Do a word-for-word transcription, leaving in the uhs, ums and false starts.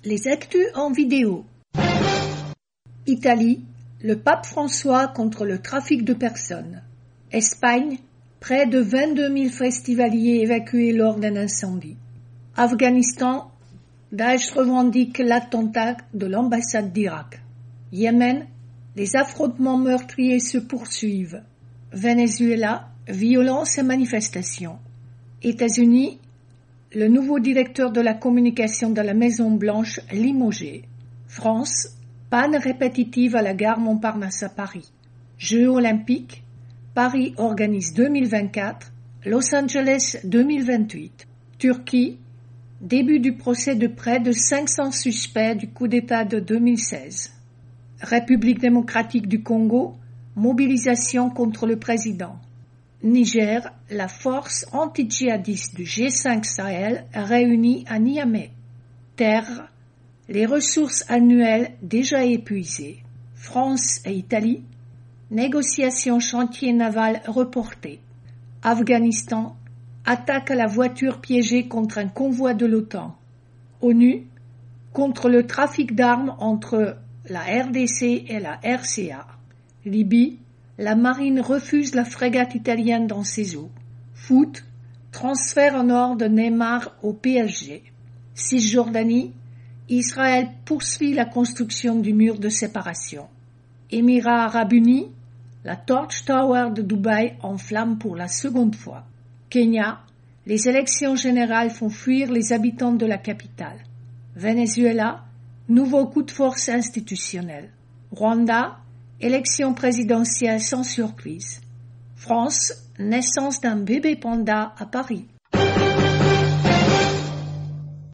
Les actus en vidéo. Italie, le pape François contre le trafic de personnes. Espagne, près de vingt-deux mille festivaliers évacués lors d'un incendie. Afghanistan, Daesh revendique l'attentat de l'ambassade d'Irak. Yémen, les affrontements meurtriers se poursuivent. Venezuela, violence et manifestations. États-Unis, le nouveau directeur de la communication de la Maison-Blanche limogé. France, panne répétitive à la gare Montparnasse à Paris. Jeux olympiques, Paris organise deux mille vingt-quatre, Los Angeles deux mille vingt-huit. Turquie, début du procès de près de cinq cents suspects du coup d'État de deux mille seize. République démocratique du Congo, mobilisation contre le président. Niger, la force anti-djihadiste du G cinq Sahel réunie à Niamey. Terre, les ressources annuelles déjà épuisées. France et Italie, négociations chantier naval reportées. Afghanistan, attaque à la voiture piégée contre un convoi de l'OTAN. ONU, contre le trafic d'armes entre la R D C et la R C A. Libye, la marine refuse la frégate italienne dans ses eaux. Foot, transfert en or de Neymar au P S G. Cisjordanie, Israël poursuit la construction du mur de séparation. Émirats arabes unis, la Torch Tower de Dubaï en flammes pour la seconde fois. Kenya, les élections générales font fuir les habitants de la capitale. Venezuela, nouveau coup de force institutionnel. Rwanda, élection présidentielle sans surprise. France, naissance d'un bébé panda à Paris.